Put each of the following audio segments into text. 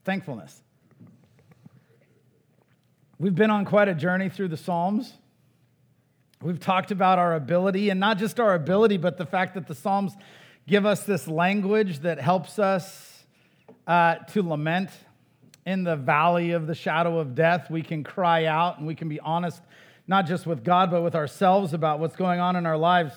Thankfulness. We've been on quite a journey through the Psalms. We've talked about our ability, and not just our ability, but the fact that the Psalms give us this language that helps us to lament. In the valley of the shadow of death, we can cry out and we can be honest, not just with God, but with ourselves about what's going on in our lives.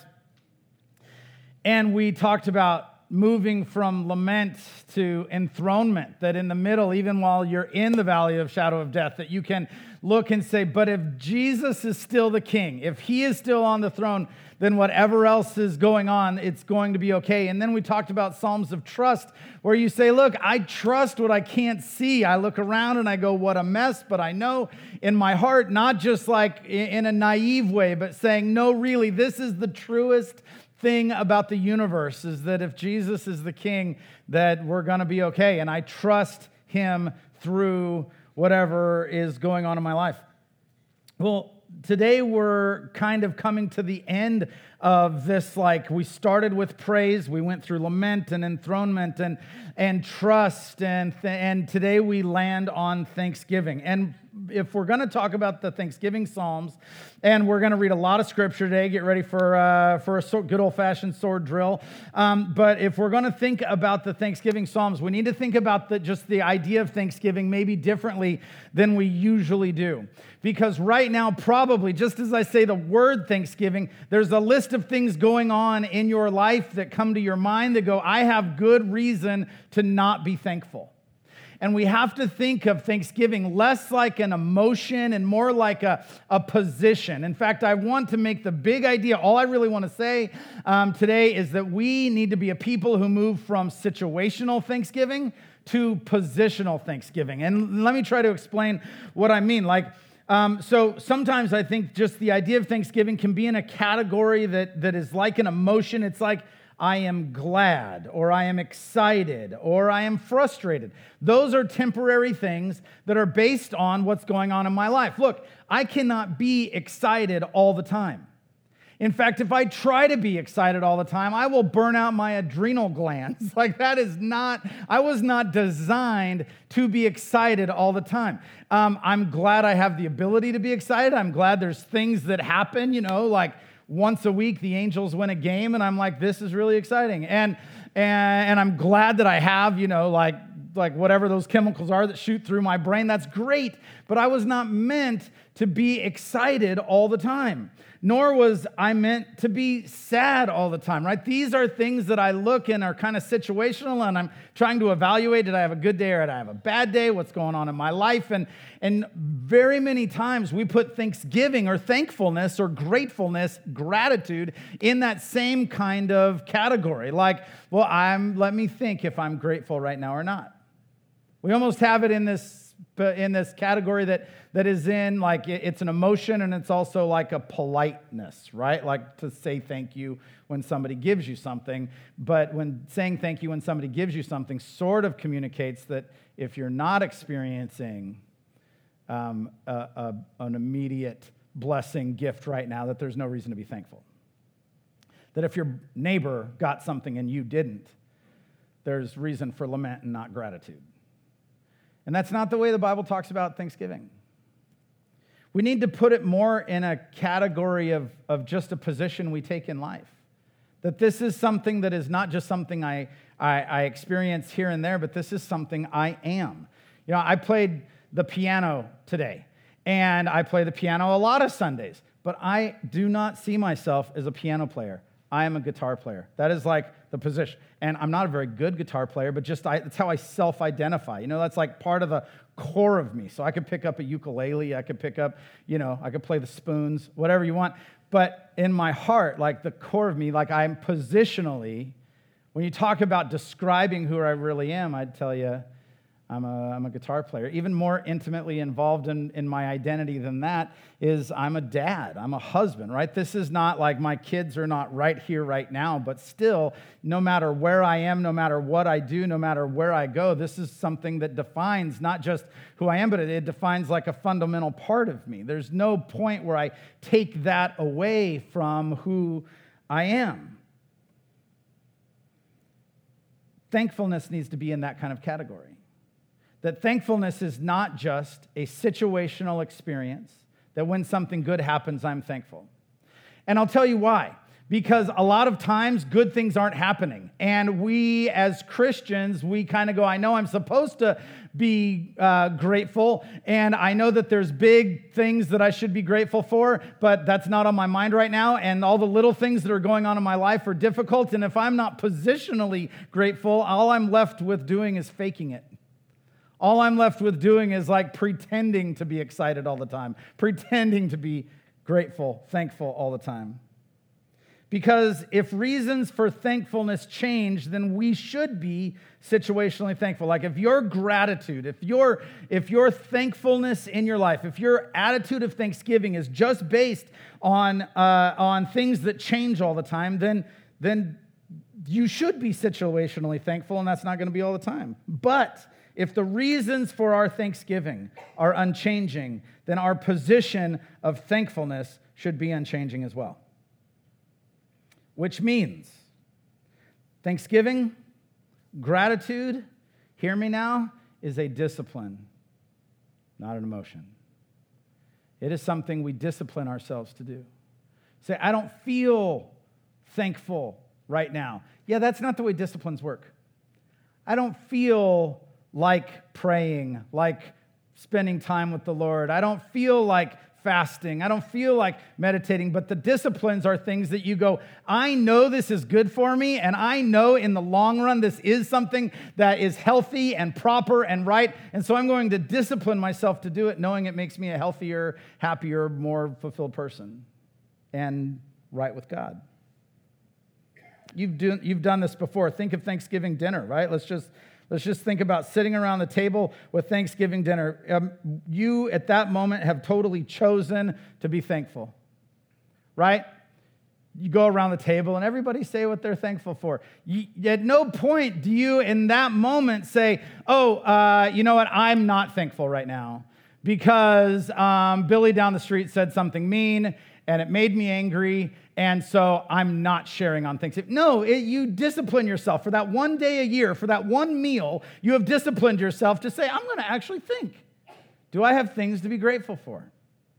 And we talked about moving from lament to enthronement, that in the middle, even while you're in the valley of shadow of death, that you can look and say, but if Jesus is still the king, if he is still on the throne, then whatever else is going on, it's going to be okay. And then we talked about Psalms of trust, where you say, look, I trust what I can't see. I look around and I go, what a mess, but I know in my heart, not just like in a naive way, but saying, no, really, this is the truest thing about the universe, is that if Jesus is the king, that we're going to be okay. And I trust him through whatever is going on in my life. Well, today we're kind of coming to the end of this. Like, we started with praise, we went through lament and enthronement and trust, and today we land on thanksgiving. And if we're going to talk about the Thanksgiving Psalms, and we're going to read a lot of scripture today, get ready for a good old-fashioned sword drill. But if we're going to think about the Thanksgiving Psalms, we need to think about just the idea of Thanksgiving maybe differently than we usually do. Because right now, probably, just as I say the word Thanksgiving, there's a list of things going on in your life that come to your mind that go, I have good reason to not be thankful. And we have to think of Thanksgiving less like an emotion and more like a position. In fact, I want to make the big idea, all I really want to say today is that we need to be a people who move from situational Thanksgiving to positional Thanksgiving. And let me try to explain what I mean. So sometimes I think just the idea of Thanksgiving can be in a category that is like an emotion. It's like, I am glad, or I am excited, or I am frustrated. Those are temporary things that are based on what's going on in my life. Look, I cannot be excited all the time. In fact, if I try to be excited all the time, I will burn out my adrenal glands. I was not designed to be excited all the time. I'm glad I have the ability to be excited. I'm glad there's things that happen, like once a week, the Angels win a game, and I'm like, this is really exciting. And I'm glad that I have, like whatever those chemicals are that shoot through my brain. That's great. But I was not meant to be excited all the time. Nor was I meant to be sad all the time, right? These are things that I look and are kind of situational, and I'm trying to evaluate, did I have a good day or did I have a bad day? What's going on in my life? And very many times we put thanksgiving or thankfulness or gratefulness, gratitude, in that same kind of category. Like, well, let me think if I'm grateful right now or not. We almost have it in this category that is in, like, it's an emotion and it's also like a politeness, right? Like to say thank you when somebody gives you something. But when saying thank you when somebody gives you something sort of communicates that if you're not experiencing an immediate blessing gift right now, that there's no reason to be thankful. That if your neighbor got something and you didn't, there's reason for lament and not gratitude. And that's not the way the Bible talks about Thanksgiving. We need to put it more in a category of just a position we take in life. That this is something that is not just something I experience here and there, but this is something I am. I played the piano today, and I play the piano a lot of Sundays, but I do not see myself as a piano player. I am a guitar player. That is like the position. And I'm not a very good guitar player, but that's how I self-identify. That's like part of the core of me. So I could pick up a ukulele, I could pick up, I could play the spoons, whatever you want. But in my heart, like the core of me, like I'm positionally, when you talk about describing who I really am, I'd tell you I'm a guitar player. Even more intimately involved in my identity than that is I'm a dad. I'm a husband, right? This is not like my kids are not right here, right now, but still, no matter where I am, no matter what I do, no matter where I go, this is something that defines not just who I am, but it defines like a fundamental part of me. There's no point where I take that away from who I am. Thankfulness needs to be in that kind of category. that thankfulness is not just a situational experience, that when something good happens, I'm thankful. And I'll tell you why. Because a lot of times good things aren't happening. And we as Christians, we kind of go, I know I'm supposed to be grateful, and I know that there's big things that I should be grateful for, but that's not on my mind right now, and all the little things that are going on in my life are difficult, and if I'm not positionally grateful, all I'm left with doing is faking it. All I'm left with doing is like pretending to be excited all the time, pretending to be grateful, thankful all the time. Because if reasons for thankfulness change, then we should be situationally thankful. Like if your gratitude, if your thankfulness in your life, if your attitude of thanksgiving is just based on things that change all the time, then you should be situationally thankful, and that's not going to be all the time. But if the reasons for our thanksgiving are unchanging, then our position of thankfulness should be unchanging as well. Which means thanksgiving, gratitude, hear me now, is a discipline, not an emotion. It is something we discipline ourselves to do. Say, I don't feel thankful right now. Yeah, that's not the way disciplines work. I don't feel like praying, like spending time with the Lord. I don't feel like fasting. I don't feel like meditating, but the disciplines are things that you go, I know this is good for me, and I know in the long run this is something that is healthy and proper and right, and so I'm going to discipline myself to do it, knowing it makes me a healthier, happier, more fulfilled person and right with God. You've done this before. Think of Thanksgiving dinner, right? Let's just think about sitting around the table with Thanksgiving dinner. You, at that moment, have totally chosen to be thankful, right? You go around the table and everybody say what they're thankful for. At no point do you, in that moment, say, you know what, I'm not thankful right now because Billy down the street said something mean and it made me angry, and so I'm not sharing on Thanksgiving. No, you discipline yourself. For that one day a year, for that one meal, you have disciplined yourself to say, I'm going to actually think, do I have things to be grateful for?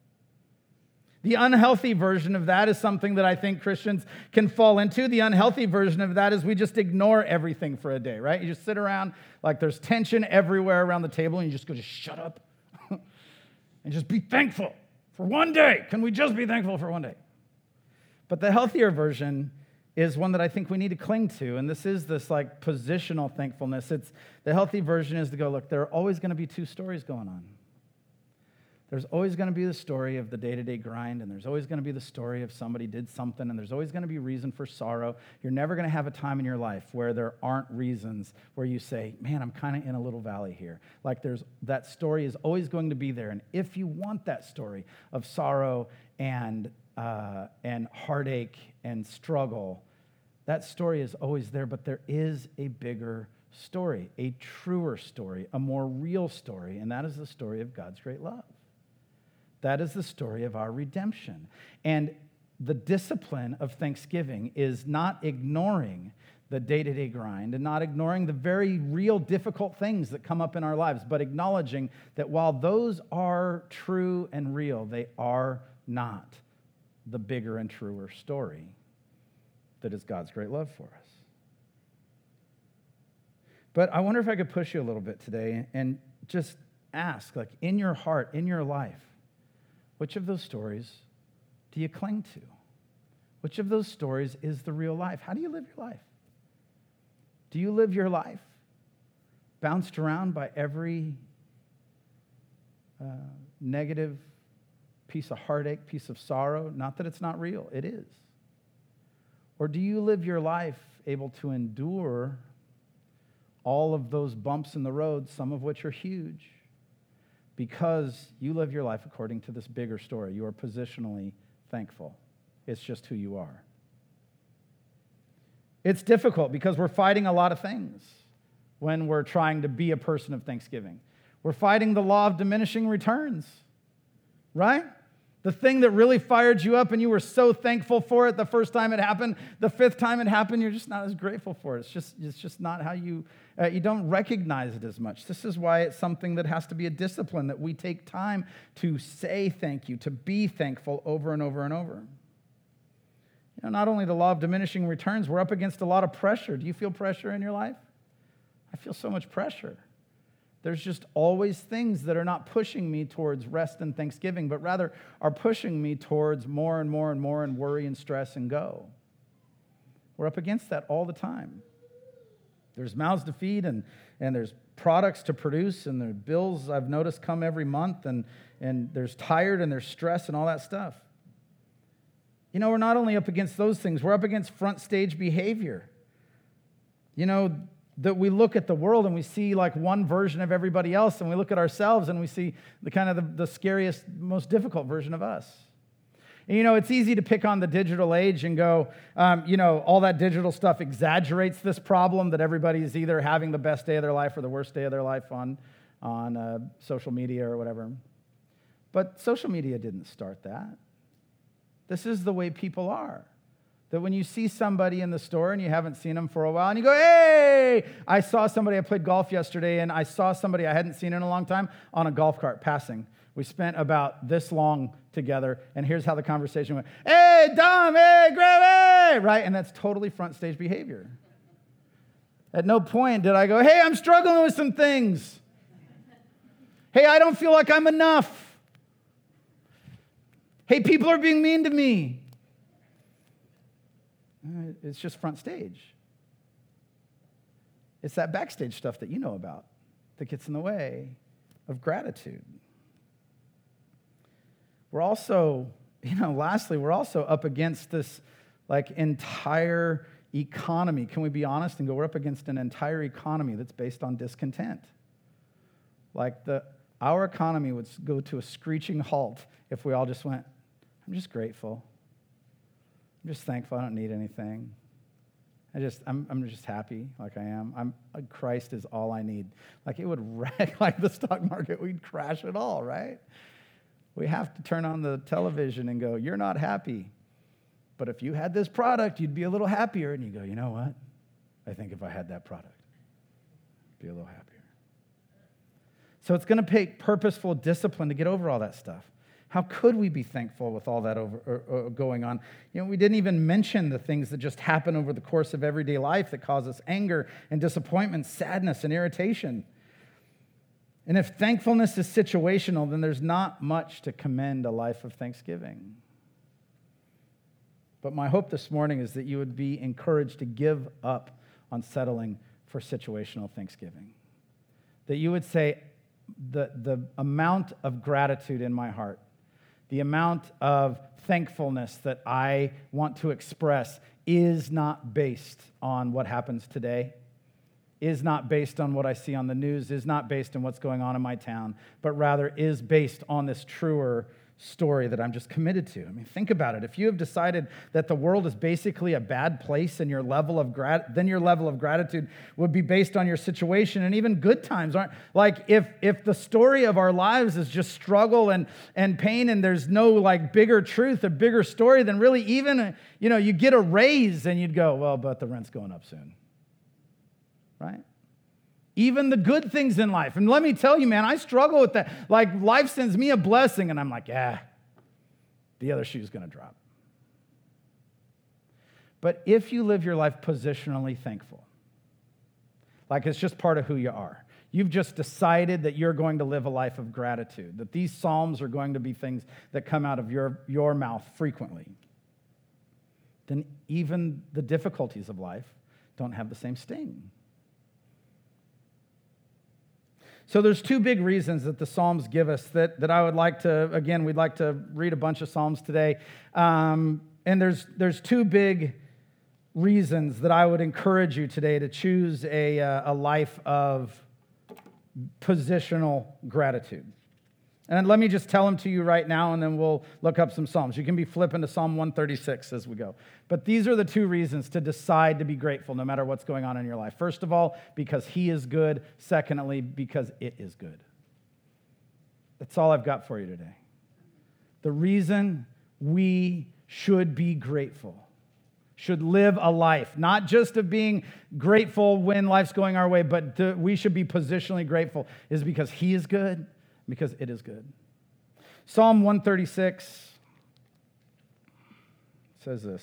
The unhealthy version of that is something that I think Christians can fall into. The unhealthy version of that is we just ignore everything for a day, right? You just sit around like there's tension everywhere around the table, and you just go, just shut up and just be thankful for one day. Can we just be thankful for one day? But the healthier version is one that I think we need to cling to, and this is this like positional thankfulness. It's the healthy version is to go, look, there are always going to be two stories going on. There's always going to be the story of the day-to-day grind, and there's always going to be the story of somebody did something, and there's always going to be reason for sorrow. You're never going to have a time in your life where there aren't reasons where you say, man, I'm kind of in a little valley here. Like that story is always going to be there, and if you want that story of sorrow and heartache and struggle, that story is always there, but there is a bigger story, a truer story, a more real story, and that is the story of God's great love. That is the story of our redemption. And the discipline of thanksgiving is not ignoring the day-to-day grind and not ignoring the very real difficult things that come up in our lives, but acknowledging that while those are true and real, they are not the bigger and truer story that is God's great love for us. But I wonder if I could push you a little bit today and just ask, like in your heart, in your life, which of those stories do you cling to? Which of those stories is the real life? How do you live your life? Do you live your life bounced around by every negative piece of heartache, piece of sorrow? Not that it's not real, it is. Or do you live your life able to endure all of those bumps in the road, some of which are huge, because you live your life according to this bigger story? You are positionally thankful. It's just who you are. It's difficult because we're fighting a lot of things when we're trying to be a person of thanksgiving. We're fighting the law of diminishing returns, right? The thing that really fired you up and you were so thankful for it the first time it happened, the fifth time it happened, you're just not as grateful for it. It's just not how you don't recognize it as much. This is why it's something that has to be a discipline, that we take time to say thank you, to be thankful over and over and over. Not only the law of diminishing returns, we're up against a lot of pressure. Do you feel pressure in your life? I feel so much pressure. There's just always things that are not pushing me towards rest and thanksgiving, but rather are pushing me towards more and more and more and worry and stress and go. We're up against that all the time. There's mouths to feed and there's products to produce and there's bills I've noticed come every month and there's tired and there's stress and all that stuff. We're not only up against those things, we're up against front stage behavior. That we look at the world and we see like one version of everybody else, and we look at ourselves and we see the scariest, most difficult version of us. And, it's easy to pick on the digital age and go, all that digital stuff exaggerates this problem that everybody is either having the best day of their life or the worst day of their life on social media or whatever. But social media didn't start that. This is the way people are. That when you see somebody in the store and you haven't seen them for a while and you go, hey, I saw somebody, I played golf yesterday and I saw somebody I hadn't seen in a long time on a golf cart passing. We spent about this long together and here's how the conversation went. Hey, Dom, hey, Graham, hey, right? And that's totally front stage behavior. At no point did I go, hey, I'm struggling with some things. Hey, I don't feel like I'm enough. Hey, people are being mean to me. It's just front stage. It's that backstage stuff that you know about that gets in the way of gratitude. We're also, lastly, we're also up against this entire economy. Can we be honest and go, we're up against an entire economy that's based on discontent. Our economy would go to a screeching halt if we all just went, I'm just grateful. I'm just thankful I don't need anything. I'm just happy like I am. Christ is all I need. It would wreck like the stock market. We'd crash it all, right? We have to turn on the television and go, you're not happy. But if you had this product, you'd be a little happier. And you go, you know what? I think if I had that product, I'd be a little happier. So it's going to take purposeful discipline to get over all that stuff. How could we be thankful with all that going on? We didn't even mention the things that just happen over the course of everyday life that cause us anger and disappointment, sadness and irritation. And if thankfulness is situational, then there's not much to commend a life of thanksgiving. But my hope this morning is that you would be encouraged to give up on settling for situational thanksgiving. That you would say, the amount of gratitude in my heart, the amount of thankfulness that I want to express is not based on what happens today, is not based on what I see on the news, is not based on what's going on in my town, but rather is based on this truer story that I'm just committed to. Think about it. If you have decided that the world is basically a bad place and your level of then your level of gratitude would be based on your situation, and even good times aren't. If the story of our lives is just struggle and pain and there's no bigger truth, a bigger story, then really even, you get a raise and you'd go, well, but the rent's going up soon. Right? Even the good things in life. And let me tell you, man, I struggle with that. Life sends me a blessing, and I'm like, the other shoe's going to drop. But if you live your life positionally thankful, it's just part of who you are, you've just decided that you're going to live a life of gratitude, that these psalms are going to be things that come out of your mouth frequently, then even the difficulties of life don't have the same sting. So there's two big reasons that the Psalms give us that I would like to, again, we'd like to read a bunch of Psalms today. And there's two big reasons that I would encourage you today to choose a life of positional gratitude. And let me just tell them to you right now, and then we'll look up some Psalms. You can be flipping to Psalm 136 as we go. But these are the two reasons to decide to be grateful no matter what's going on in your life. First of all, because He is good. Secondly, because it is good. That's all I've got for you today. the reason we should be grateful, should live a life, not just of being grateful when life's going our way, but we should be positionally grateful, is because he is good, because it is good. Psalm 136 says this.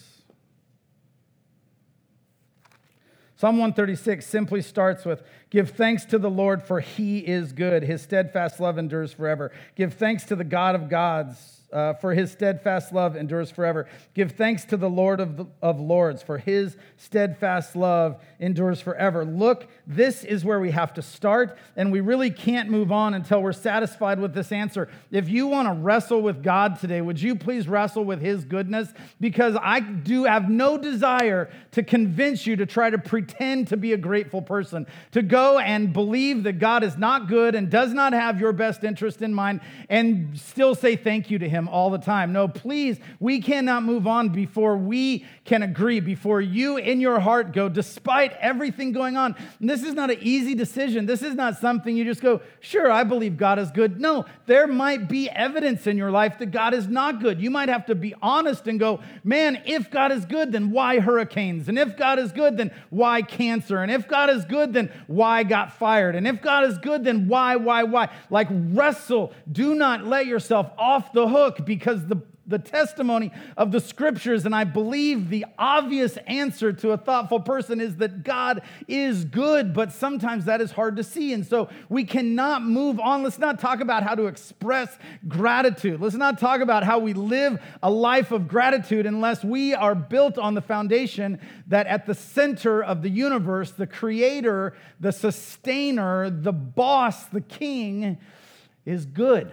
Psalm 136 simply starts with, give thanks to the Lord, for he is good. His steadfast love endures forever. Give thanks to the God of gods, for his steadfast love endures forever. Give thanks to the Lord of lords, for his steadfast love endures forever. Look, this is where we have to start, and we really can't move on until we're satisfied with this answer. If you want to wrestle with God today, would you please wrestle with his goodness? Because I do have no desire to convince you to try to pretend to be a grateful person, to go and believe that God is not good and does not have your best interest in mind and still say thank you to him all the time. No, please, we cannot move on before we can agree, before you in your heart go, despite everything going on. And this is not an easy decision. This is not something you just go, sure, I believe God is good. No, there might be evidence in your life that God is not good. You might have to be honest and go, man, if God is good, then why hurricanes? And if God is good, then why cancer? And if God is good, then why got fired? And if God is good, then why? Like wrestle. Do not let yourself off the hook, because the testimony of the scriptures, and I believe the obvious answer to a thoughtful person, is that God is good, but sometimes that is hard to see. And so we cannot move on. Let's not talk about how to express gratitude. Let's not talk about how we live a life of gratitude unless we are built on the foundation that at the center of the universe, the creator, the sustainer, the boss, the king is good.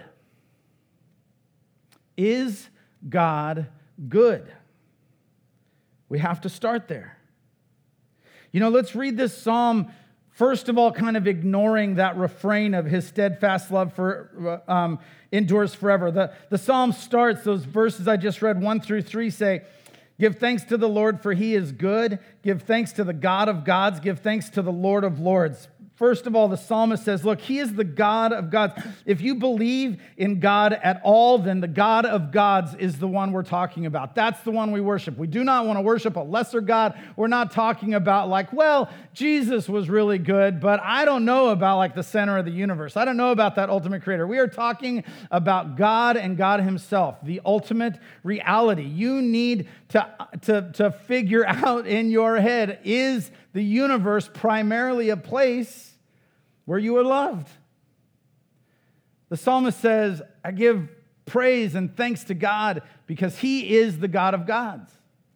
Is God good? We have to start there. Let's read this psalm, first of all, kind of ignoring that refrain of his steadfast love endures forever. The psalm starts, those verses I just read, 1-3 say, give thanks to the Lord, for he is good. Give thanks to the God of gods. Give thanks to the Lord of lords. First of all, the psalmist says, look, he is the God of gods. If you believe in God at all, then the God of gods is the one we're talking about. That's the one we worship. We do not want to worship a lesser God. We're not talking about Jesus was really good, but I don't know about the center of the universe. I don't know about that ultimate creator. We are talking about God and God himself, the ultimate reality. You need to figure out in your head, is the universe primarily a place where you are loved? The psalmist says, I give praise and thanks to God because he is the God of gods.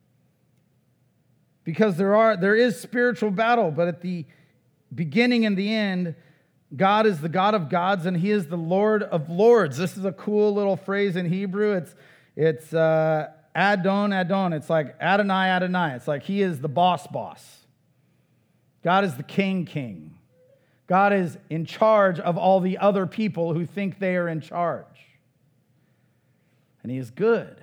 Because there is spiritual battle, but at the beginning and the end, God is the God of gods and he is the Lord of lords. This is a cool little phrase in Hebrew. It's Adon. It's like Adonai. It's like he is the boss. God is the king. God is in charge of all the other people who think they are in charge. And he is good.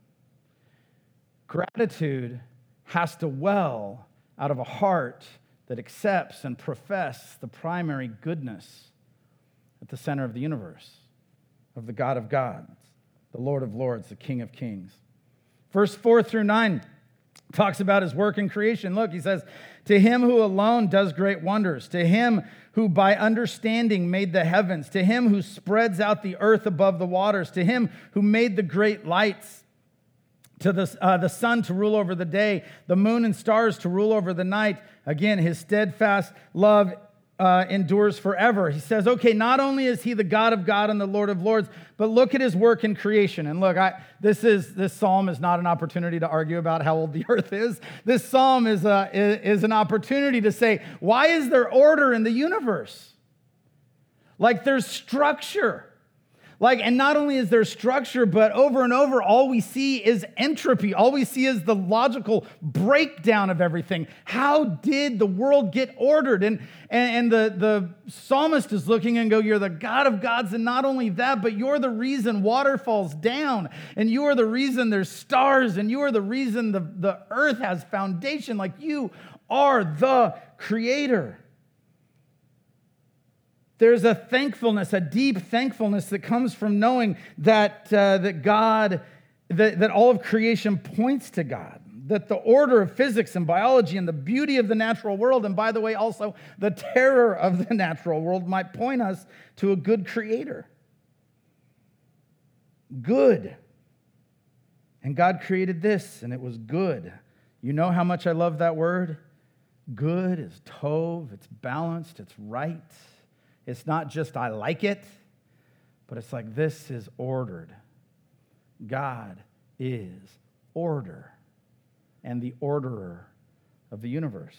Gratitude has to well out of a heart that accepts and professes the primary goodness at the center of the universe, of the God of gods, the Lord of lords, the King of kings. Verse 4-9 talks about his work in creation. Look, he says, to him who alone does great wonders, to him who by understanding made the heavens, to him who spreads out the earth above the waters, to him who made the great lights, to the sun to rule over the day, the moon and stars to rule over the night. Again, his steadfast love endures forever. He says, okay, not only is he the God of God and the Lord of lords, but look at his work in creation. And look, this psalm is not an opportunity to argue about how old the earth is. This psalm is an opportunity to say, why is there order in the universe? There's structure. And not only is there structure, but over and over, all we see is entropy. All we see is the logical breakdown of everything. How did the world get ordered? And the psalmist is looking and go, you're the God of gods, and not only that, but you're the reason water falls down, and you are the reason there's stars, and you are the reason the earth has foundation. You are the creator. there's a thankfulness, a deep thankfulness that comes from knowing that that all of creation points to God, that the order of physics and biology and the beauty of the natural world, and by the way, also the terror of the natural world, might point us to a good creator. Good. And God created this, and it was good. You know how much I love that word? Good is tov, it's balanced, it's right. It's not just I like it, but it's like this is ordered. God is order and the orderer of the universe.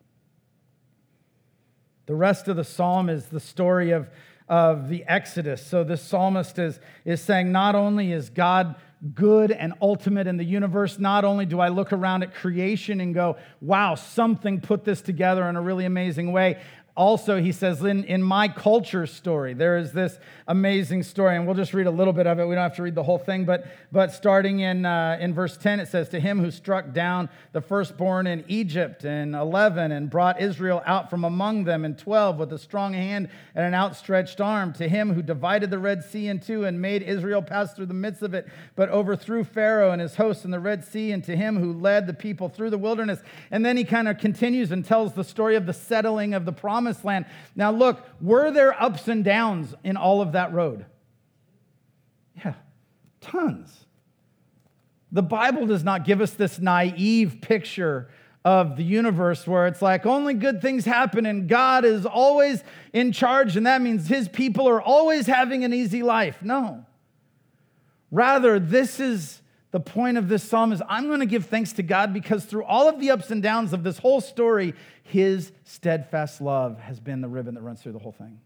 The rest of the psalm is the story of the Exodus. So this psalmist is saying, not only is God good and ultimate in the universe, not only do I look around at creation and go, wow, something put this together in a really amazing way. Also, he says, in my culture story, there is this amazing story, and we'll just read a little bit of it. We don't have to read the whole thing, but starting in verse 10, it says, to him who struck down the firstborn in Egypt in 11 and brought Israel out from among them in 12 with a strong hand and an outstretched arm, to him who divided the Red Sea in two and made Israel pass through the midst of it, but overthrew Pharaoh and his hosts in the Red Sea, and to him who led the people through the wilderness. And then he kind of continues and tells the story of the settling of the promised land. Now look, were there ups and downs in all of that road? Yeah, tons. The Bible does not give us this naive picture of the universe where it's like only good things happen and God is always in charge and that means his people are always having an easy life. No. Rather, this is the point of this psalm is I'm going to give thanks to God because through all of the ups and downs of this whole story, his steadfast love has been the ribbon that runs through the whole thing.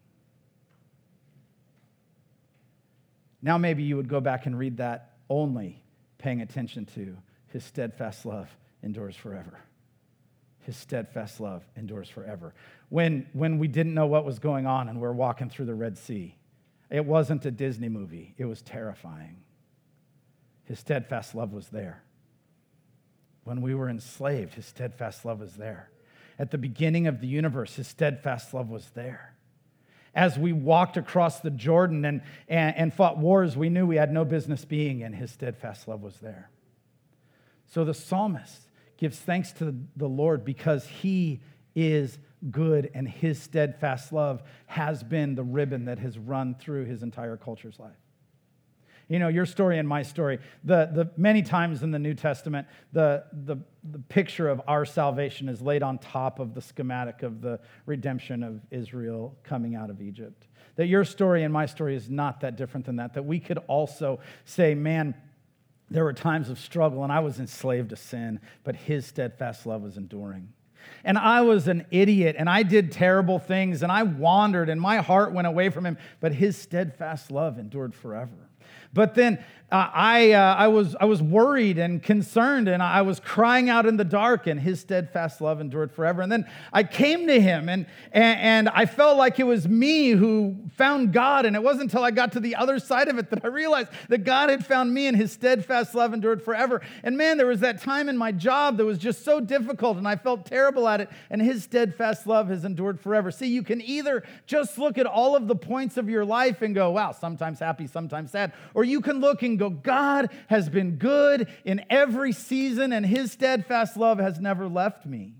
Now maybe you would go back and read that only paying attention to his steadfast love endures forever. His steadfast love endures forever. When we didn't know what was going on and we're walking through the Red Sea, it wasn't a Disney movie. It was terrifying. His steadfast love was there. When we were enslaved, his steadfast love was there. At the beginning of the universe, his steadfast love was there. As we walked across the Jordan and fought wars we knew we had no business being in, his steadfast love was there. So the psalmist gives thanks to the Lord because he is good and his steadfast love has been the ribbon that has run through his entire culture's life. You know, your story and my story, the many times in the New Testament, the picture of our salvation is laid on top of the schematic of the redemption of Israel coming out of Egypt. That your story and my story is not that different than that. That we could also say, man, there were times of struggle and I was enslaved to sin, but his steadfast love was enduring. And I was an idiot and I did terrible things and I wandered and my heart went away from him, but his steadfast love endured forever. But then I was worried and concerned, and I was crying out in the dark, and his steadfast love endured forever. And then I came to him, and I felt like it was me who found God, and it wasn't until I got to the other side of it that I realized that God had found me, and his steadfast love endured forever. And man, there was that time in my job that was just so difficult, and I felt terrible at it, and his steadfast love has endured forever. See, you can either just look at all of the points of your life and go, wow, sometimes happy, sometimes sad, or you can look and go, God has been good in every season and his steadfast love has never left me.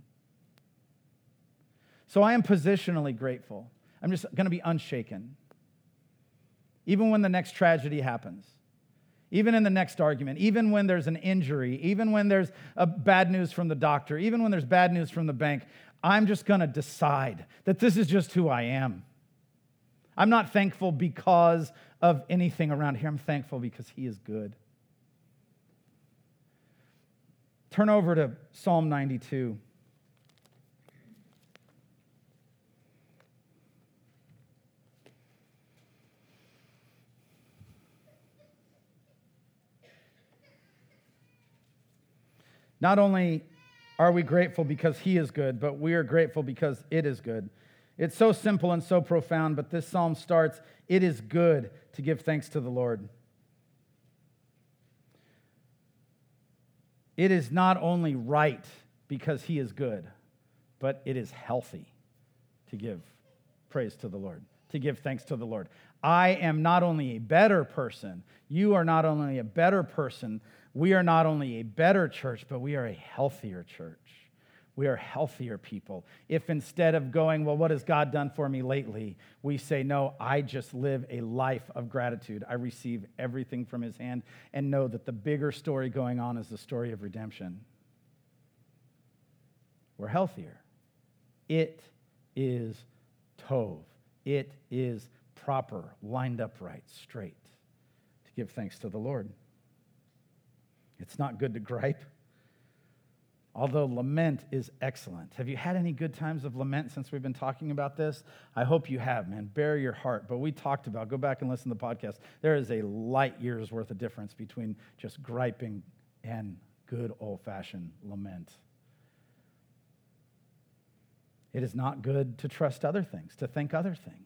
So I am positionally grateful. I'm just going to be unshaken. Even when the next tragedy happens, even in the next argument, even when there's an injury, even when there's bad news from the doctor, even when there's bad news from the bank, I'm just going to decide that this is just who I am. I'm not thankful because of anything around here. I'm thankful because he is good. Turn over to Psalm 92. Not only are we grateful because he is good, but we are grateful because it is good. It's so simple and so profound, but this psalm starts, it is good to give thanks to the Lord. It is not only right because he is good, but it is healthy to give praise to the Lord, to give thanks to the Lord. I am not only a better person, you are not only a better person, we are not only a better church, but we are a healthier church. We are healthier people. If instead of going, well, what has God done for me lately? We say, no, I just live a life of gratitude. I receive everything from his hand and know that the bigger story going on is the story of redemption. We're healthier. It is tov. It is proper, lined up right, straight, to give thanks to the Lord. It's not good to gripe, although lament is excellent. Have you had any good times of lament since we've been talking about this? I hope you have, man. Bare your heart. But we talked about, go back and listen to the podcast, there is a light year's worth of difference between just griping and good old-fashioned lament. It is not good to trust other things, to think other things.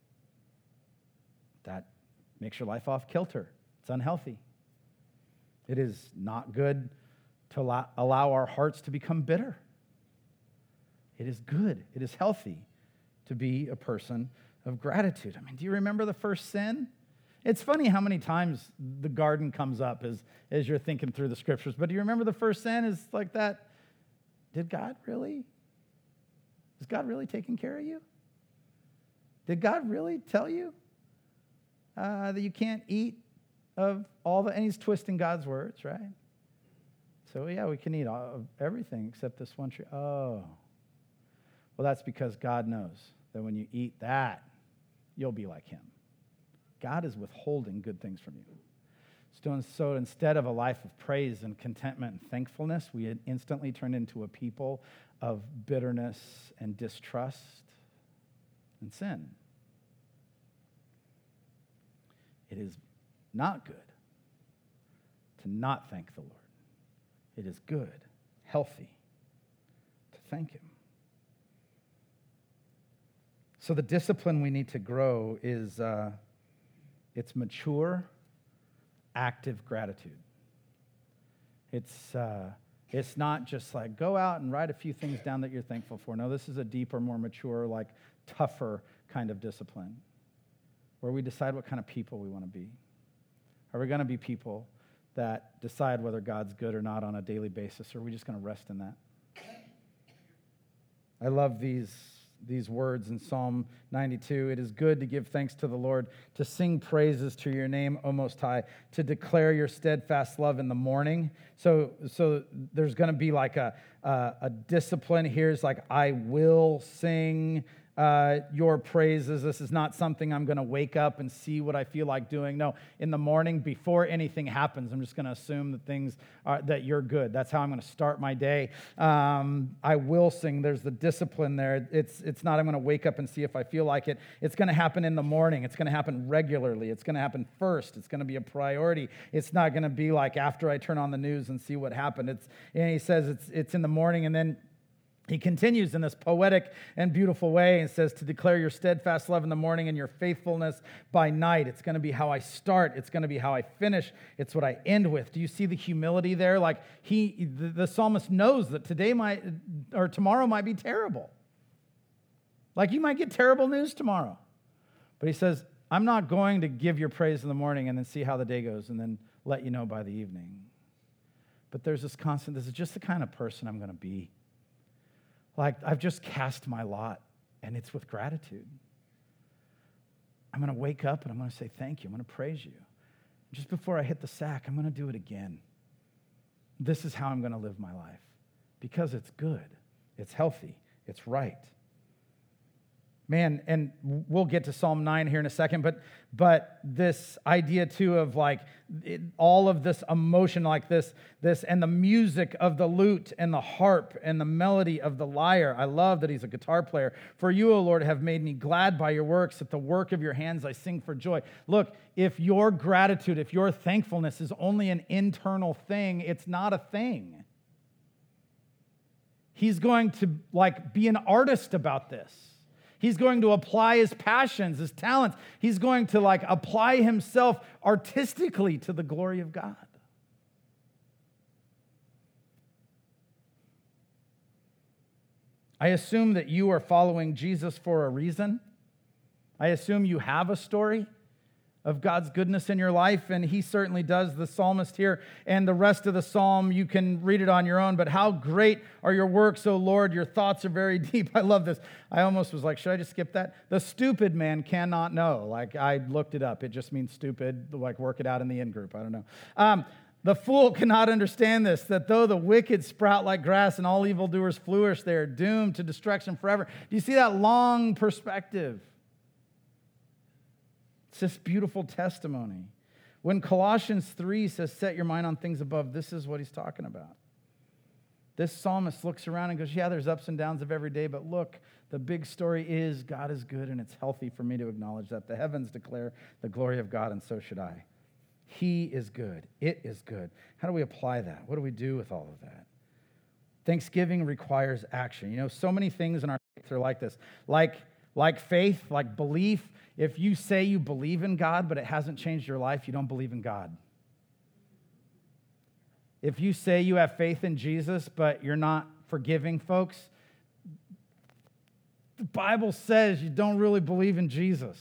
That makes your life off kilter. It's unhealthy. It is not good to allow our hearts to become bitter. It is good. It is healthy to be a person of gratitude. I mean, do you remember the first sin? It's funny how many times the garden comes up as you're thinking through the scriptures. But do you remember the first sin is like that? Is God really taking care of you? Did God really tell you that you can't eat of all the, and he's twisting God's words, right? So yeah, we can eat of everything except this one tree. Oh, well, that's because God knows that when you eat that, you'll be like him. God is withholding good things from you. So instead of a life of praise and contentment and thankfulness, we had instantly turned into a people of bitterness and distrust and sin. It is not good to not thank the Lord. It is good, healthy to thank him. So the discipline we need to grow is it's mature, active gratitude. It's not just like go out and write a few things down that you're thankful for. No, this is a deeper, more mature, like tougher kind of discipline where we decide what kind of people we want to be. Are we going to be people that decide whether God's good or not on a daily basis, or are we just going to rest in that? I love these words in Psalm 92. It is good to give thanks to the Lord, to sing praises to your name, O Most High, to declare your steadfast love in the morning. So there's going to be like a discipline here. It's like, I will sing your praises. This is not something I'm going to wake up and see what I feel like doing. No, in the morning, before anything happens, I'm just going to assume that you're good. That's how I'm going to start my day. I will sing. There's the discipline there. It's not I'm going to wake up and see if I feel like it. It's going to happen in the morning. It's going to happen regularly. It's going to happen first. It's going to be a priority. It's not going to be like after I turn on the news and see what happened. And he says it's in the morning, and then he continues in this poetic and beautiful way and says to declare your steadfast love in the morning and your faithfulness by night. It's going to be how I start. It's going to be how I finish. It's what I end with. Do you see the humility there? Like the psalmist knows that tomorrow might be terrible. Like you might get terrible news tomorrow. But he says, I'm not going to give your praise in the morning and then see how the day goes and then let you know by the evening. But there's this is just the kind of person I'm going to be. Like, I've just cast my lot, and it's with gratitude. I'm going to wake up, and I'm going to say thank you. I'm going to praise you. Just before I hit the sack, I'm going to do it again. This is how I'm going to live my life because it's good, it's healthy, it's right. Man, and we'll get to Psalm 9 here in a second, but this idea too of like all of this emotion like this and the music of the lute and the harp and the melody of the lyre. I love that he's a guitar player. For you, O Lord, have made me glad by your works. At the work of your hands I sing for joy. Look, if your gratitude, if your thankfulness is only an internal thing, it's not a thing. He's going to like be an artist about this. He's going to apply his passions, his talents. He's going to like apply himself artistically to the glory of God. I assume that you are following Jesus for a reason. I assume you have a story of God's goodness in your life, and he certainly does, the psalmist here. And the rest of the psalm, you can read it on your own, but how great are your works, O Lord, your thoughts are very deep. I love this. I almost was like, should I just skip that? The stupid man cannot know. Like, I looked it up. It just means stupid, like work it out in the in-group. I don't know. The fool cannot understand this, that though the wicked sprout like grass and all evildoers flourish, they are doomed to destruction forever. Do you see that long perspective? It's this beautiful testimony. When Colossians 3 says, set your mind on things above, this is what he's talking about. This psalmist looks around and goes, yeah, there's ups and downs of every day, but look, the big story is God is good, and it's healthy for me to acknowledge that. The heavens declare the glory of God, and so should I. He is good. It is good. How do we apply that? What do we do with all of that? Thanksgiving requires action. You know, so many things in our faith are like this. Like faith, like belief. If you say you believe in God, but it hasn't changed your life, you don't believe in God. If you say you have faith in Jesus, but you're not forgiving folks, the Bible says you don't really believe in Jesus.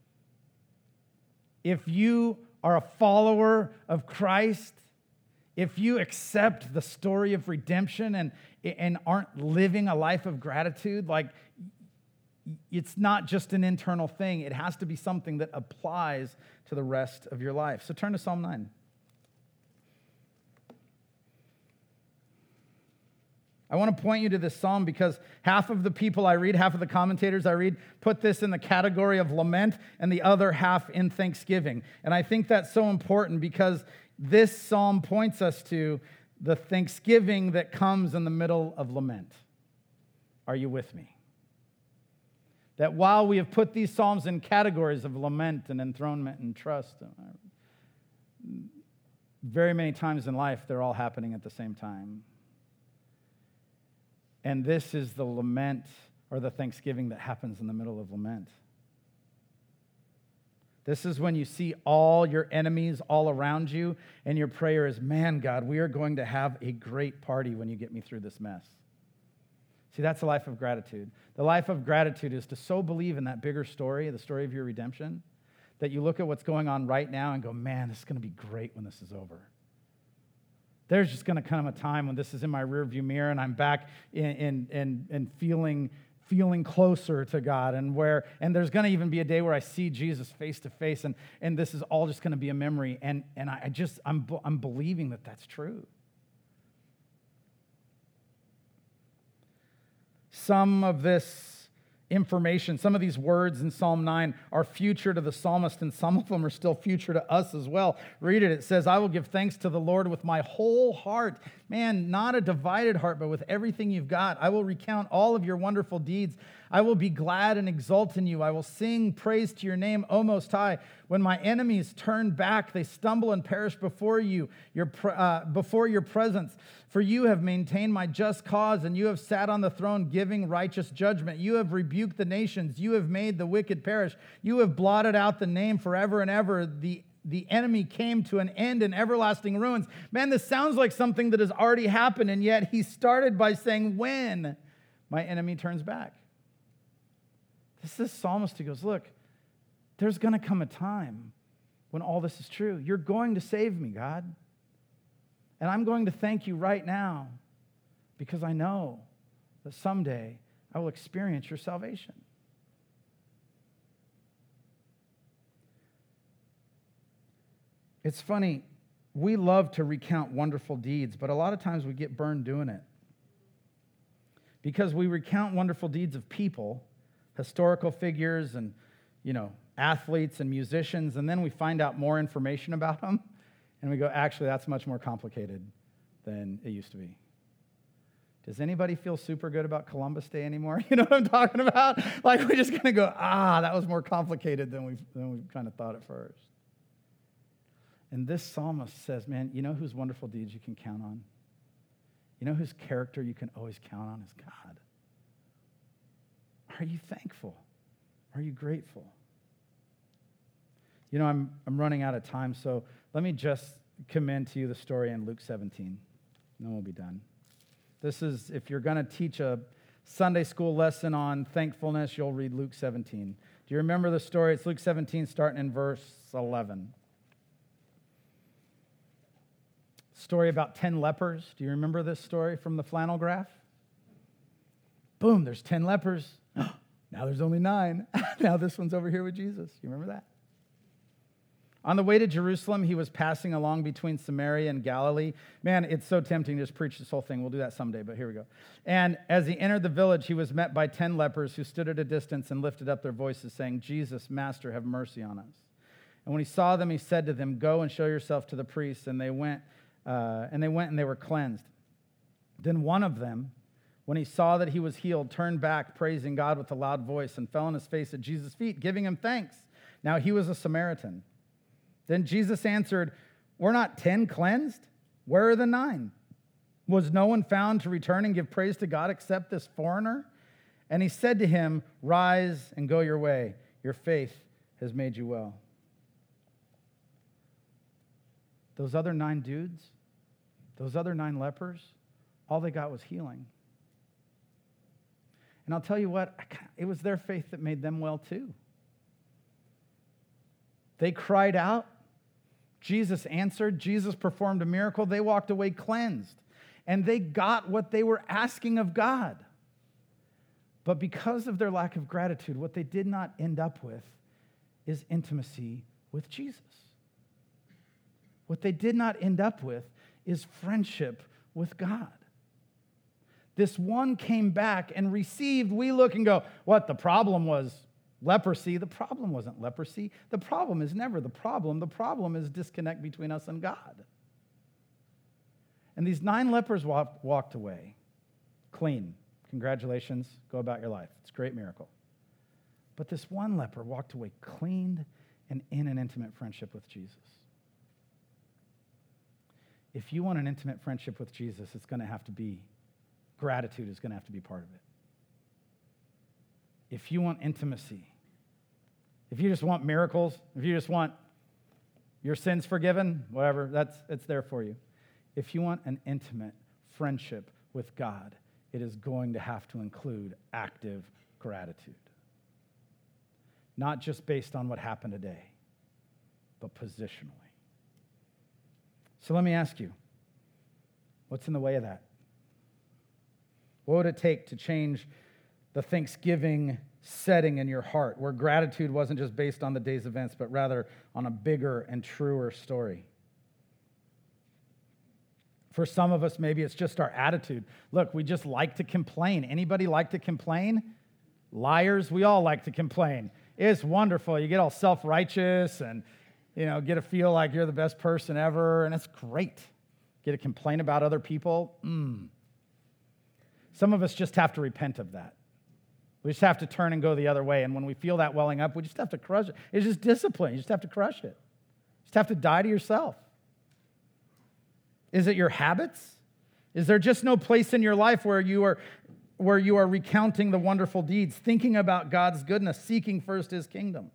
If you are a follower of Christ, if you accept the story of redemption and aren't living a life of gratitude, like, it's not just an internal thing. It has to be something that applies to the rest of your life. So turn to Psalm 9. I want to point you to this psalm because half of the people I read, half of the commentators I read, put this in the category of lament and the other half in thanksgiving. And I think that's so important because this psalm points us to the thanksgiving that comes in the middle of lament. Are you with me? That while we have put these psalms in categories of lament and enthronement and trust, very many times in life, they're all happening at the same time. And this is the lament or the thanksgiving that happens in the middle of lament. This is when you see all your enemies all around you, and your prayer is, man, God, we are going to have a great party when you get me through this mess. See, that's the life of gratitude. The life of gratitude is to so believe in that bigger story, the story of your redemption, that you look at what's going on right now and go, man, this is going to be great when this is over. There's just going to come a time when this is in my rearview mirror and I'm back in feeling closer to God, and there's going to even be a day where I see Jesus face to face, and this is all just going to be a memory, and I'm believing that that's true. Some of this information, some of these words in Psalm 9 are future to the psalmist, and some of them are still future to us as well. Read it. It says, I will give thanks to the Lord with my whole heart. Man, not a divided heart, but with everything you've got. I will recount all of your wonderful deeds. I will be glad and exult in you. I will sing praise to your name, O Most High. When my enemies turn back, they stumble and perish before you, before your presence. For you have maintained my just cause, and you have sat on the throne giving righteous judgment. You have rebuked the nations. You have made the wicked perish. You have blotted out the name forever and ever. The enemy came to an end in everlasting ruins. Man, this sounds like something that has already happened, and yet he started by saying, when my enemy turns back. This is psalmist who goes, look, there's going to come a time when all this is true. You're going to save me, God. And I'm going to thank you right now because I know that someday I will experience your salvation. It's funny, we love to recount wonderful deeds, but a lot of times we get burned doing it. Because we recount wonderful deeds of people, historical figures and, athletes and musicians, and then we find out more information about them, and we go, actually, that's much more complicated than it used to be. Does anybody feel super good about Columbus Day anymore? You know what I'm talking about? Like, we're just going to go, that was more complicated than we kind of thought at first. And this psalmist says, man, you know whose wonderful deeds you can count on? You know whose character you can always count on is God. Are you thankful? Are you grateful? I'm running out of time, so let me just commend to you the story in Luke 17, and then we'll be done. This is, if you're going to teach a Sunday school lesson on thankfulness, you'll read Luke 17. Do you remember the story? It's Luke 17, starting in verse 11. Story about 10 lepers. Do you remember this story from the flannel graph? Boom, there's 10 lepers. Now there's only 9. Now this one's over here with Jesus. You remember that? On the way to Jerusalem, he was passing along between Samaria and Galilee. Man, it's so tempting to just preach this whole thing. We'll do that someday, but here we go. And as he entered the village, he was met by 10 lepers who stood at a distance and lifted up their voices, saying, Jesus, Master, have mercy on us. And when he saw them, he said to them, go and show yourself to the priests. And they went and they were cleansed. Then one of them, when he saw that he was healed, turned back, praising God with a loud voice, and fell on his face at Jesus' feet, giving him thanks. Now he was a Samaritan. Then Jesus answered, were not 10 cleansed? Where are the 9? Was no one found to return and give praise to God except this foreigner? And he said to him, rise and go your way. Your faith has made you well. Those other 9 dudes, those other 9 lepers, all they got was healing. And I'll tell you what, it was their faith that made them well too. They cried out. Jesus answered. Jesus performed a miracle. They walked away cleansed. And they got what they were asking of God. But because of their lack of gratitude, what they did not end up with is intimacy with Jesus. What they did not end up with is friendship with God. This one came back and received. We look and go, what? The problem was leprosy. The problem wasn't leprosy. The problem is never the problem. The problem is disconnect between us and God. And these 9 lepers walked away clean. Congratulations. Go about your life. It's a great miracle. But this one leper walked away cleaned and in an intimate friendship with Jesus. If you want an intimate friendship with Jesus, it's going to have to be gratitude is going to have to be part of it. If you want intimacy, if you just want miracles, if you just want your sins forgiven, whatever, it's there for you. If you want an intimate friendship with God, it is going to have to include active gratitude. Not just based on what happened today, but positionally. So let me ask you, what's in the way of that? What would it take to change the Thanksgiving setting in your heart, where gratitude wasn't just based on the day's events, but rather on a bigger and truer story? For some of us, maybe it's just our attitude. Look, we just like to complain. Anybody like to complain? Liars, we all like to complain. It's wonderful. You get all self-righteous and, get to feel like you're the best person ever, and it's great. Get to complain about other people. Some of us just have to repent of that. We just have to turn and go the other way. And when we feel that welling up, we just have to crush it. It's just discipline. You just have to crush it. You just have to die to yourself. Is it your habits? Is there just no place in your life where you are recounting the wonderful deeds, thinking about God's goodness, seeking first his kingdom?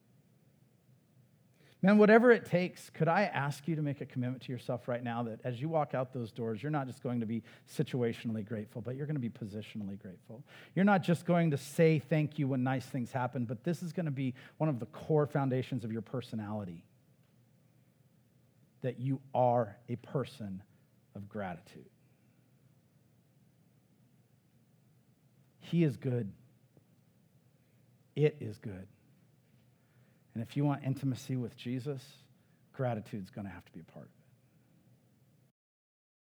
Man, whatever it takes, could I ask you to make a commitment to yourself right now that as you walk out those doors, you're not just going to be situationally grateful, but you're going to be positionally grateful. You're not just going to say thank you when nice things happen, but this is going to be one of the core foundations of your personality, that you are a person of gratitude. He is good. It is good. And if you want intimacy with Jesus, gratitude's going to have to be a part.